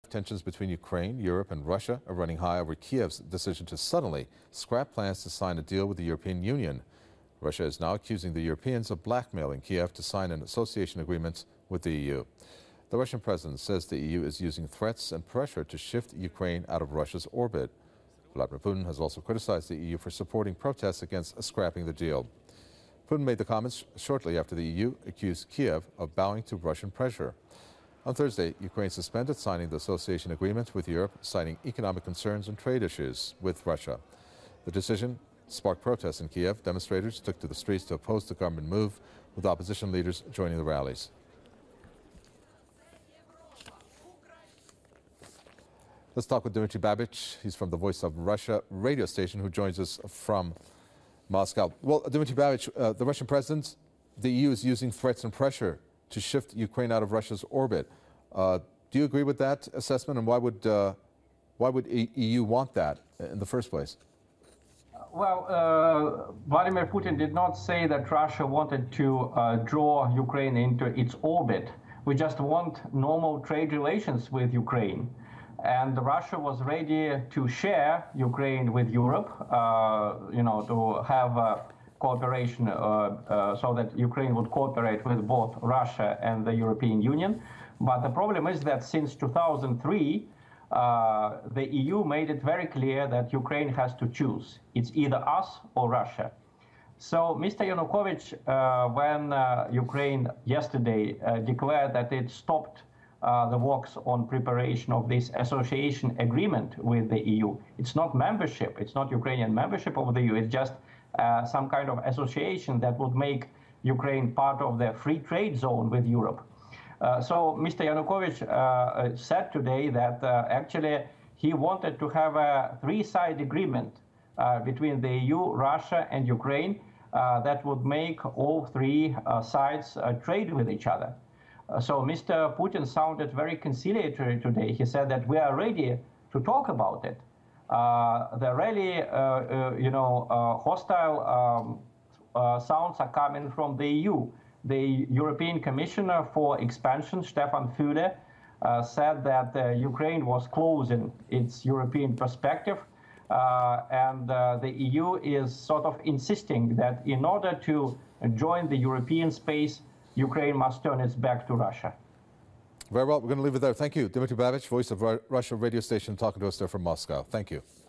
Tensions between Ukraine, Europe and Russia are running high over Kiev's decision to suddenly scrap plans to sign a deal with the European Union. Russia is now accusing the Europeans of blackmailing Kiev to sign an association agreement with the EU. The Russian president says the EU is using threats and pressure to shift Ukraine out of Russia's orbit. Vladimir Putin has also criticized the EU for supporting protests against scrapping the deal. Putin made the comments shortly after the EU accused Kiev of bowing to Russian pressure. On Thursday, Ukraine suspended signing the association agreement with Europe, citing economic concerns and trade issues with Russia. The decision sparked protests in Kiev. Demonstrators took to the streets to oppose the government move, with opposition leaders joining the rallies. Let's talk with Dmitry Babych. He's from the Voice of Russia radio station, who joins us from Moscow. Well, Dmitry Babych, the Russian president, the EU is using threats and pressure to shift Ukraine out of Russia's orbit. Do you agree with that assessment, and why would EU want that in the first place? Well, Vladimir Putin did not say that Russia wanted to draw Ukraine into its orbit. We just want normal trade relations with Ukraine. And Russia was ready to share Ukraine with Europe, to have cooperation so that Ukraine would cooperate with both Russia and the European Union. But the problem is that since 2003, the EU made it very clear that Ukraine has to choose. It's either us or Russia. So Mr. Yanukovych, when Ukraine yesterday declared that it stopped the works on preparation of this association agreement with the EU. It's not membership, it's not Ukrainian membership of the EU, it's just some kind of association that would make Ukraine part of the free trade zone with Europe. So Mr. Yanukovych said today that actually he wanted to have a three-side agreement between the EU, Russia and Ukraine that would make all three sides trade with each other. So Mr. Putin sounded very conciliatory today. He said that we are ready to talk about it. The really, hostile sounds are coming from the EU. The European Commissioner for Expansion, Stefan Füle, said that Ukraine was closing its European perspective, and the EU is sort of insisting that in order to join the European space, Ukraine must turn its back to Russia. Very well, we're going to leave it there. Thank you. Dmitry Babych, Voice of Russia radio station, talking to us there from Moscow. Thank you.